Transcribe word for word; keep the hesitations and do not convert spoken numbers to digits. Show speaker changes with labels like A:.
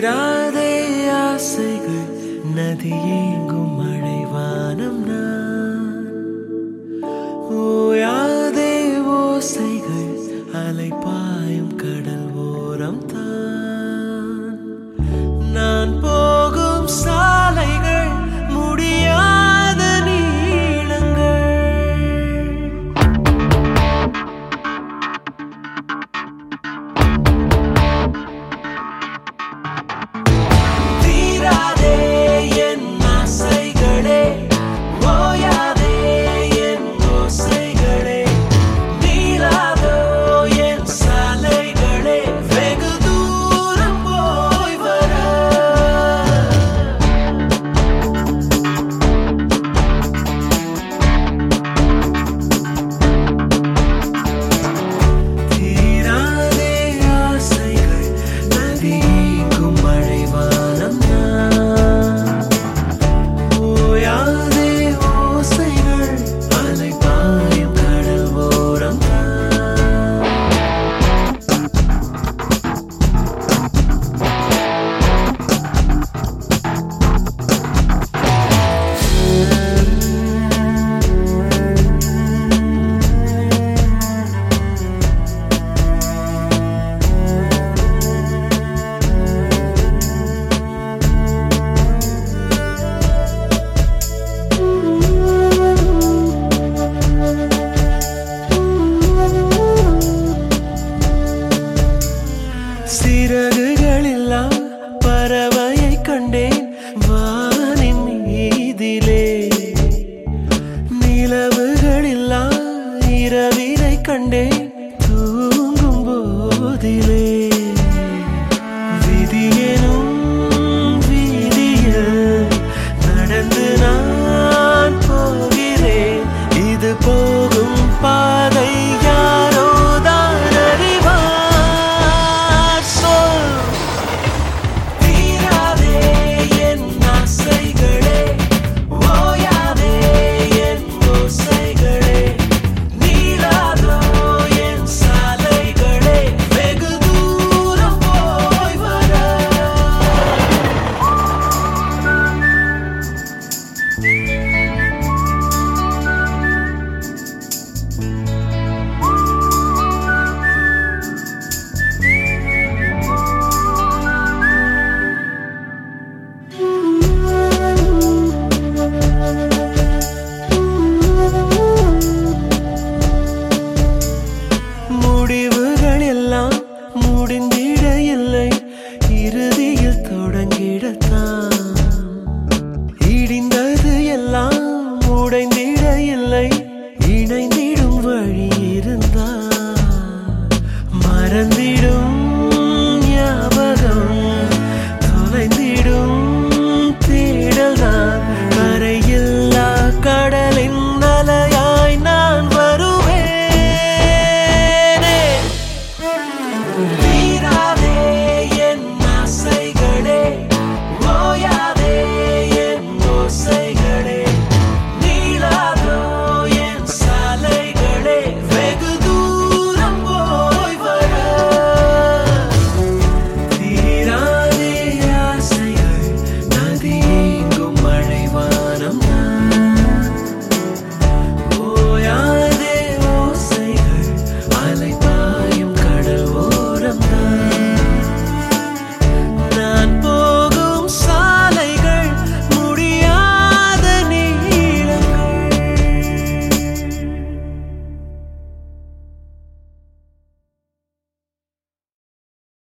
A: தீராதே ஆசைகள் நதியேங்கும் மழைவானம் நான் ஓயாதே ஓசைகள் அலைப்பாயும் கடல் ஓரம் தான் நான் போகும் சாலைகள் முடியாத நீளங்கள் தீராதே என் ஆசைகளே ஓயாதே என் ஓசைகளே நீளாதோ என் சாலைகளே வெகு தூரம் போய் வர தீராதே ஆசைகள் நதியேங்கும் மழைவானம் நான் ஓயாதே ஓசைகள் அலைபாயும் கடல் ஓரம் தான் சிறகுகளில்லா பறவையை கண்டேன் வானின் மீதிலே நிலவுகளில்லா இரவினை கண்டேன் தூங்கும் போதிலே